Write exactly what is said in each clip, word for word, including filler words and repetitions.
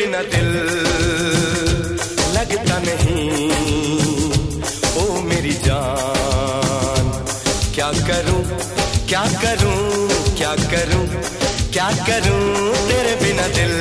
बिना दिल लगता नहीं। ओ मेरी जान, क्या करूं क्या करूं क्या करूं क्या करूं, तेरे बिना दिल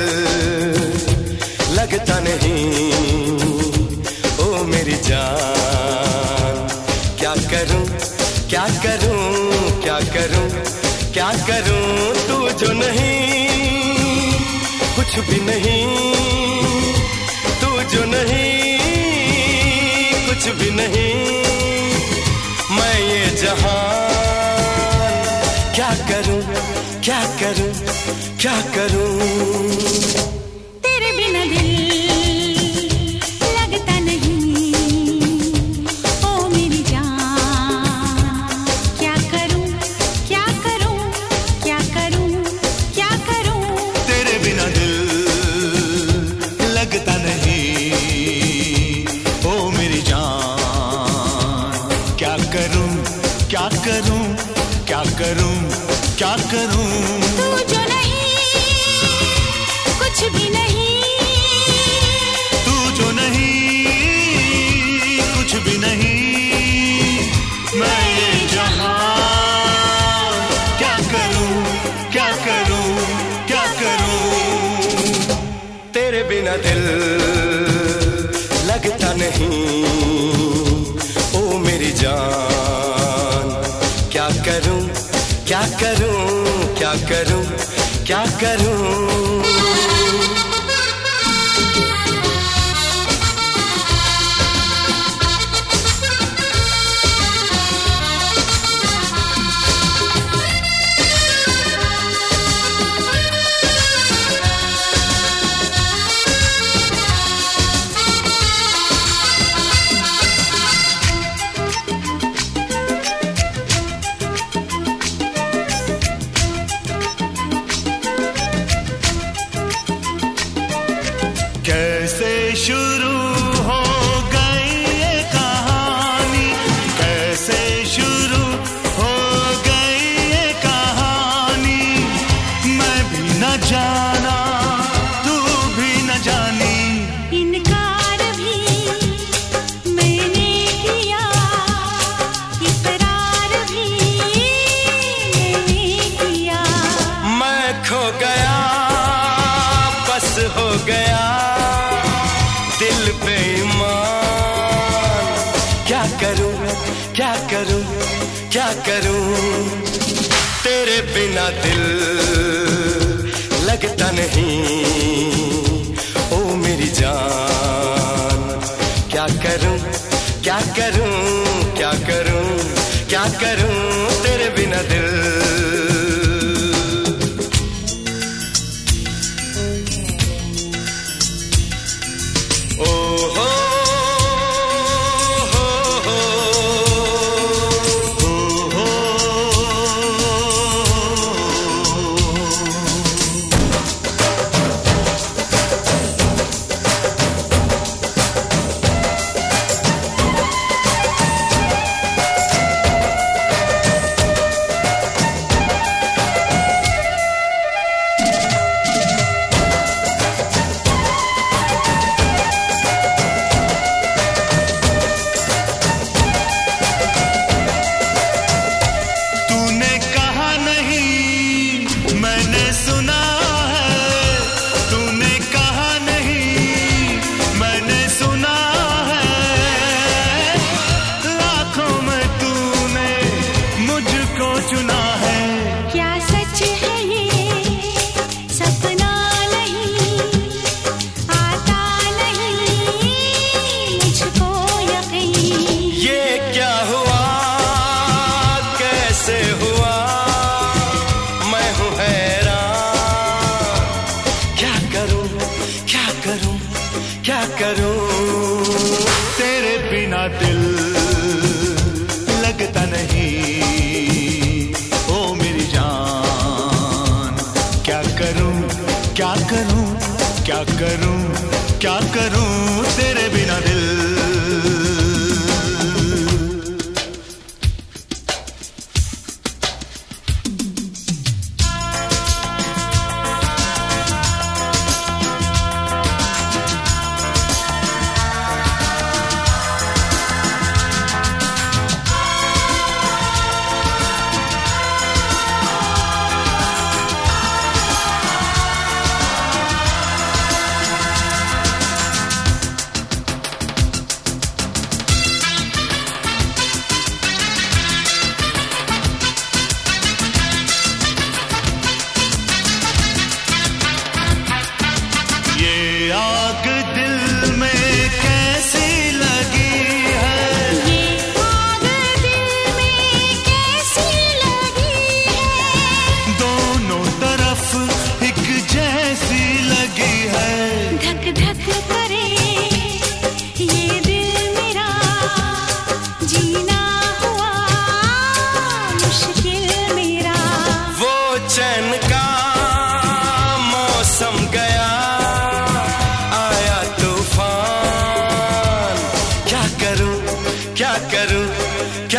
लगता नहीं। ओ मेरी जान, क्या करूं क्या करूं क्या करूं क्या करूं, तू जो नहीं कुछ भी नहीं, तू जो नहीं कुछ भी नहीं। मैं ये जहान क्या करूं क्या करूं क्या करूं, तेरे बिना दिल लगता नहीं। ओ मेरी जान, क्या करूं क्या करूं क्या करूं क्या करूं, तेरे बिना दिल लगता नहीं। ओ मेरी जान, क्या करूं क्या करूं क्या करूं क्या करूं, तू जो नहीं कुछ भी नहीं, तू जो नहीं कुछ भी नहीं। मैं ये जहां क्या करूं क्या करूं क्या करूं, तेरे बिना दिल लगता नहीं। ओ मेरी जान, क्या करूं क्या करूं क्या करूं क्या करूं। कैसे शुरू हो गई ये कहानी, कैसे शुरू हो गई ये कहानी। मैं भी न जाना तू भी न जानी, इनकार भी मैंने किया, इकरार भी मैंने किया। मैं खो गया बस हो गया दिल बेईमान, क्या करूं क्या करूं क्या करूं, तेरे बिना दिल लगता नहीं। ओ मेरी जान, क्या करूं क्या करूं क्या करूं क्या करूं, तेरे बिना दिल। क्या करूं, तेरे बिना दिल लगता नहीं। ओ मेरी जान, क्या करूं क्या करूं क्या करूं क्या करूं, तेरे बिना दिल।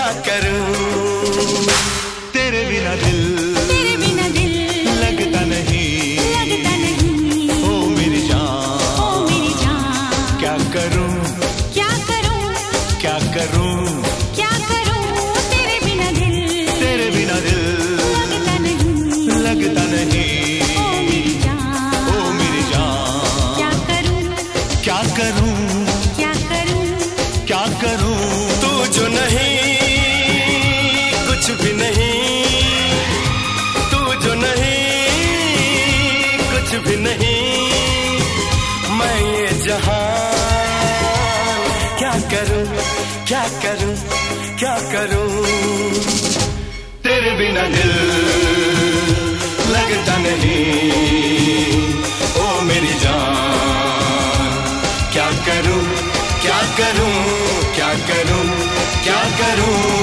करूं। तेरे बिना दिल तेरे बिना दिल लगता नहीं, लगता नहीं। ओ मेरी जान, ओ मेरी जान, क्या करूं क्या करूं, क्या करूं, क्या करूं। तेरे बिना दिल तेरे बिना दिल लगता नहीं, लगता नहीं। ओ मेरी जान, ओ मेरी जान, क्या करूं, क्या करूं, क्या करूं। क्या करूं। तू जो नहीं कुछ भी नहीं, तू जो नहीं कुछ भी नहीं, मैं ये जहान क्या करूं, क्या करूं, क्या करूं। तेरे बिना दिल लगता नहीं, ओ मेरी जान, क्या करूं, क्या करूं, क्या करूं, क्या करूं।